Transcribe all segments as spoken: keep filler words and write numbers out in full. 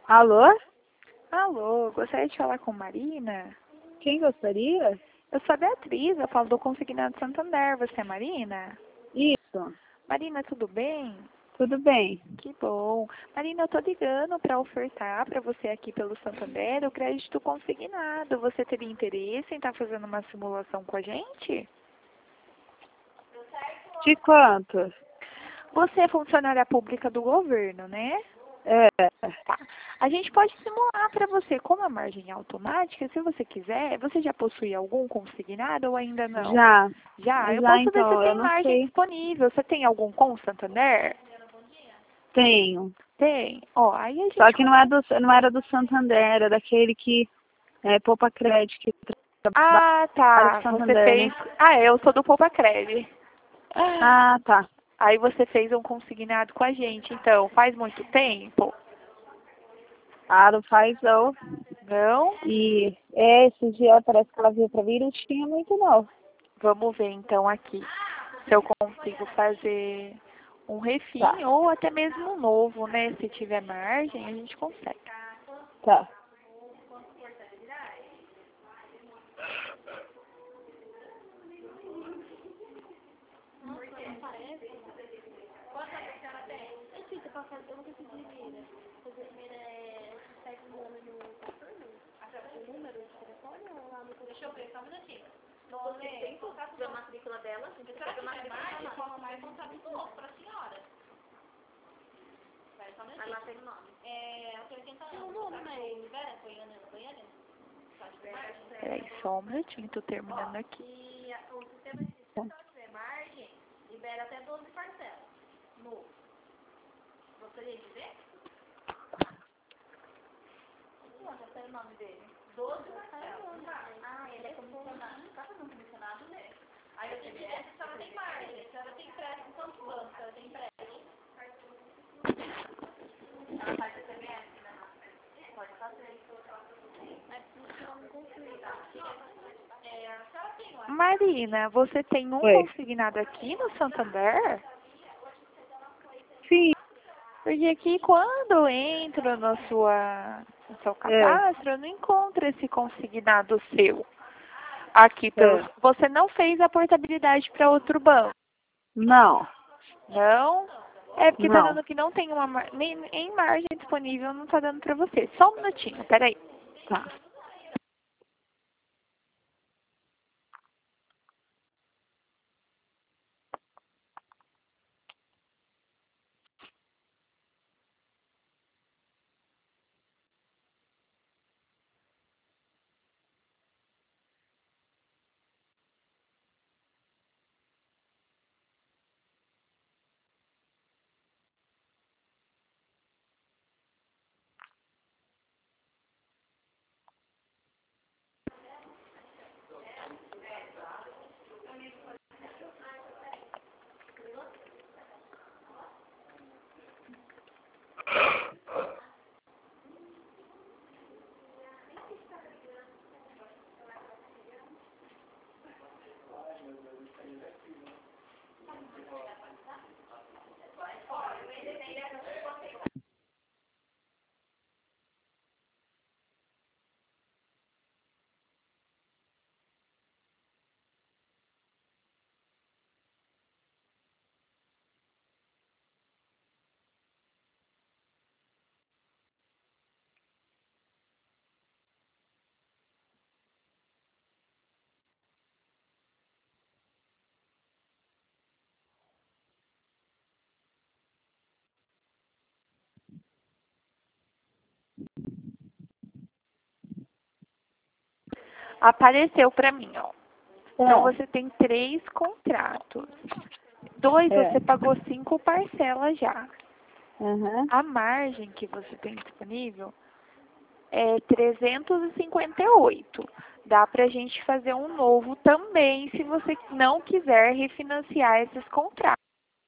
Alô? Alô, gostaria de falar com Marina? Quem gostaria? Eu sou a Beatriz, eu falo do Consignado Santander. Você é Marina? Isso. Marina, tudo bem? Tudo bem. Que bom. Marina, eu tô ligando para ofertar para você aqui pelo Santander o crédito consignado. Você teria interesse em estar fazendo uma simulação com a gente? De quanto? Você é funcionária pública do governo, né? É. Tá. A gente pode simular para você como a margem é automática, se você quiser. Você já possui algum consignado ou ainda não? Já. Já? Eu Já, posso ver se então, eu tem não margem sei. disponível. Você tem algum com Santander? Tenho. Tem. Ó, aí a gente... Só que não, é do, não era do Santander, era daquele que é Poupa Crédito, que trabalha Ah, com tá. Você Santander, fez... né? Ah, eu sou do Poupa Cred. Ah, tá. Aí você fez um consignado com a gente, então. Faz muito tempo? Ah, não faz não. Não? E é, esse dia parece que ela veio pra mim, não tinha muito não. Vamos ver então aqui se eu consigo fazer um refim Tá, ou até mesmo um novo, né? Se tiver margem, a gente consegue. tá. A matrícula dela, a gente pega a matrícula mais contato do outro para a senhora. Aí lá tem o nome. É, eu tenho oitenta anos. O nome, né? Vera, Goiânia, Goiânia. Peraí, só um minutinho, tô terminando aqui. E o sistema de se ela tiver margem, libera até doze parcelas. Novo. Gostaria de ver? Não, já sei o nome dele. doze parcelas. Ah, ele é comissionado. Tá fazendo comissionado, né? Aí eu tenho que ver se ela tem margem, se ela tem empréstimo, quantos bancos ela tem empréstimo? Ela faz C P F, né? Pode fazer. Mas se ela não concluir, é, se ela tem uma... Marina, você tem um Oi. consignado aqui no Santander? Sim. Porque aqui quando eu entro na sua, no seu cadastro, eu não encontro esse consignado seu. Aqui pelos... É. Você não fez a portabilidade para outro banco? Não. Não? É porque tá Não. dando que não tem uma mar... nem em margem disponível, não tá dando para você. Só um minutinho, peraí. Tá. Apareceu para mim, ó. Então É. você tem três contratos. Dois É. você pagou cinco parcelas já. Uhum. A margem que você tem disponível é trezentos e cinquenta e oito. Dá pra gente fazer um novo também, se você não quiser refinanciar esses contratos.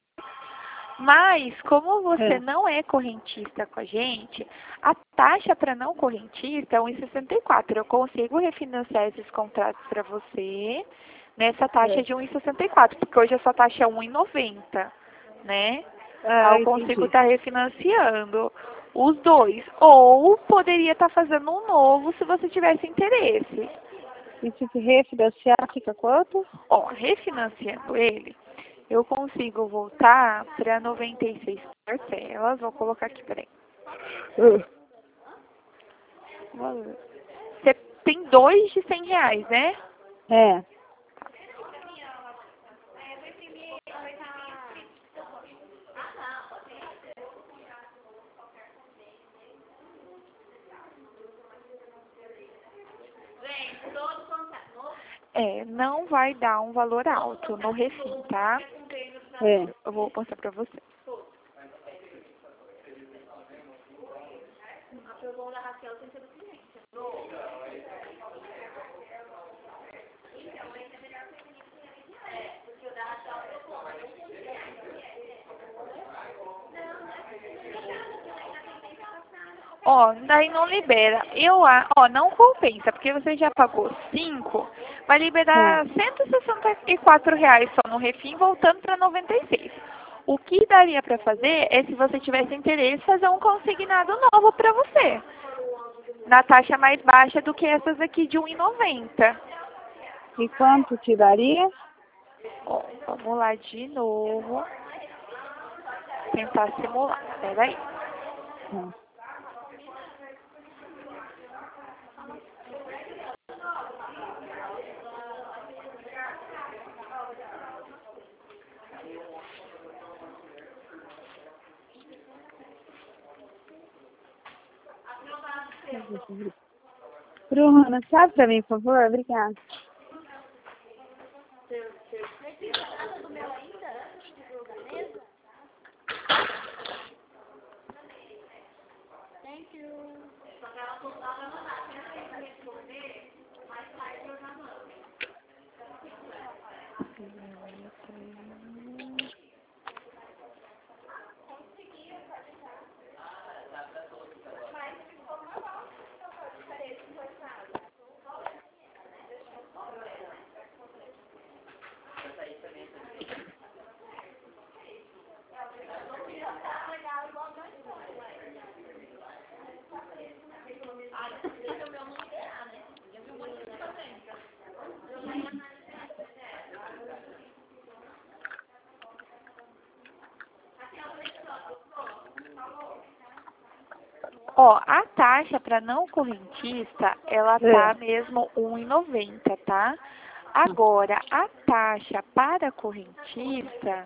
Mas, como você É. não é correntista com a gente, a taxa para não correntista é um vírgula sessenta e quatro. Eu consigo refinanciar esses contratos para você nessa taxa É. de um vírgula sessenta e quatro, porque hoje a sua taxa é um vírgula noventa, né? Aí Ah, eu consigo entendi. estar refinanciando. Os dois. Ou poderia estar fazendo um novo se você tivesse interesse. E se refinanciar, fica quanto? Ó, refinanciando ele, eu consigo voltar para noventa e seis parcelas. Vou colocar aqui, peraí. Uh. Você tem dois de cem reais, né? É. É, não vai dar um valor alto no refim, tá? É. Eu vou mostrar pra você. Ó, daí não libera. Eu, a- ó, não compensa, porque você já pagou cinco, vai liberar cento e sessenta e quatro reais só no refim, voltando para noventa e seis. O que daria para fazer é, se você tivesse interesse, fazer um consignado novo para você, na taxa mais baixa do que essas aqui de um e noventa. E quanto te daria? Ó, vamos lá de novo. Tentar simular. Peraí. Hum. Bruna, sabe pra mim, por favor? Obrigada. Ó, a taxa para não correntista, ela tá É. mesmo um e noventa, tá? Agora, a taxa para correntista,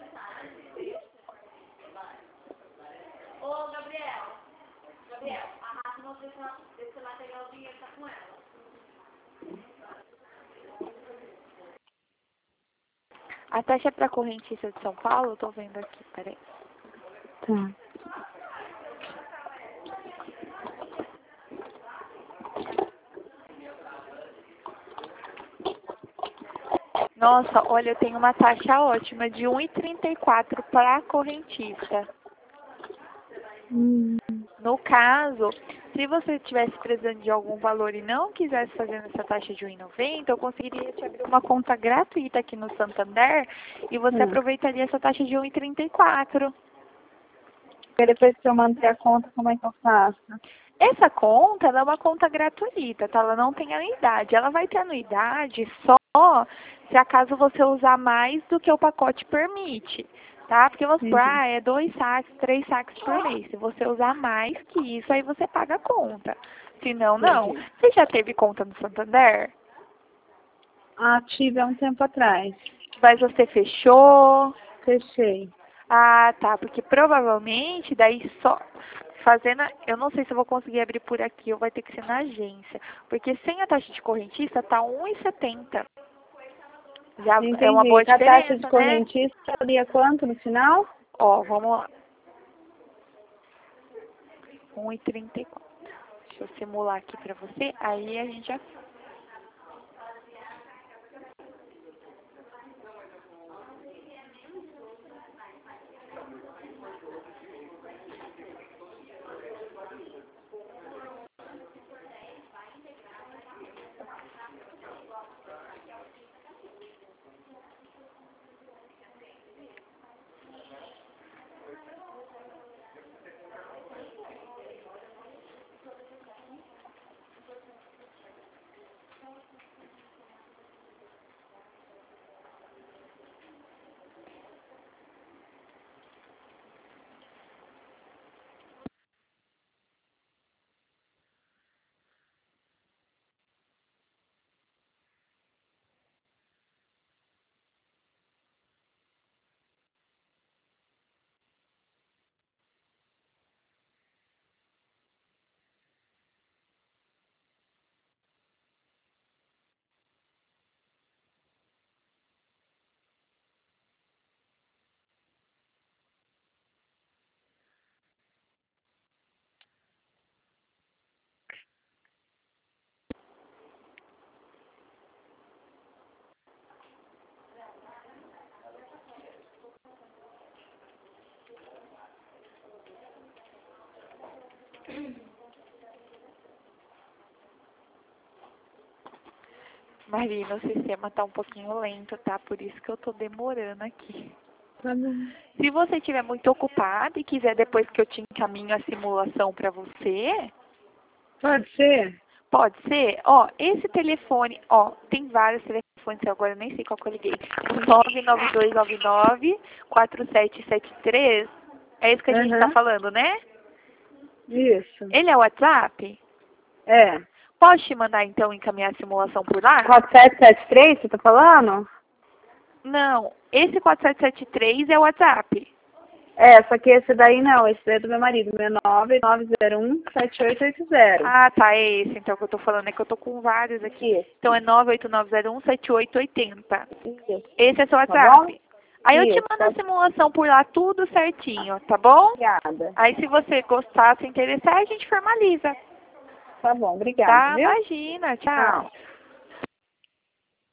Ô, Gabriel. Gabriel, a Rafa não deixa esse material dinheiro tá com ela. a taxa para correntista de São Paulo, eu tô vendo aqui, peraí. Tá. Nossa, olha, eu tenho uma taxa ótima de um e trinta e quatro para correntista. Hum. No caso, se você estivesse precisando de algum valor e não quisesse fazer essa taxa de um e noventa, eu conseguiria te abrir uma conta gratuita aqui no Santander e você Hum. aproveitaria essa taxa de um e trinta e quatro. E depois que eu manter a conta, como é que eu faço? Essa conta, ela é uma conta gratuita, tá? Ela não tem anuidade. Ela vai ter anuidade só se acaso você usar mais do que o pacote permite, tá? Porque vamos supor, Entendi. ah, é dois saques, três saques por mês. Se você usar mais que isso, aí você paga a conta. Se não, não. Entendi. Você já teve conta no Santander? Ah, tive há um tempo atrás. Mas você fechou? Fechei. Ah, tá. Porque provavelmente daí só fazendo, a- eu não sei se eu vou conseguir abrir por aqui ou vai ter que ser na agência. Porque sem a taxa de correntista tá um e setenta. Já é uma Entendi. boa A taxa de diferença, né? correntista seria quanto no final? Ó, vamos lá. um e trinta e quatro. Deixa eu simular aqui pra você, aí a gente já... Marina, o sistema tá um pouquinho lento, tá? Por isso que eu tô demorando aqui. Tá bom. Se você estiver muito ocupado e quiser depois que eu te encaminho a simulação para você, Pode ser? pode ser. Ó, esse telefone, ó, tem vários telefones, agora eu nem sei qual que eu liguei. O nove nove dois nove nove quatro sete sete três, é isso que a gente tá Uhum. falando, né? Isso. Ele é o WhatsApp? É. Pode te mandar, então, encaminhar a simulação por lá? quatro sete sete três, você tá falando? Não, esse quatro sete sete três é o WhatsApp. É, só que esse daí não, esse daí é do meu marido, meu nove nove zero um sete oito oito zero. Ah, tá, é esse então que eu tô falando, é que eu tô com vários aqui. Isso. Então é nove oito nove zero um sete oito oito zero. Isso. Esse é seu Tá bom? WhatsApp. Aí eu te Isso, mando a pode- simulação por lá, tudo certinho, tá bom? Obrigada. Aí se você gostar, se interessar, a gente formaliza. Tá bom, obrigada, Tá? viu? Imagina, tchau. Tchau.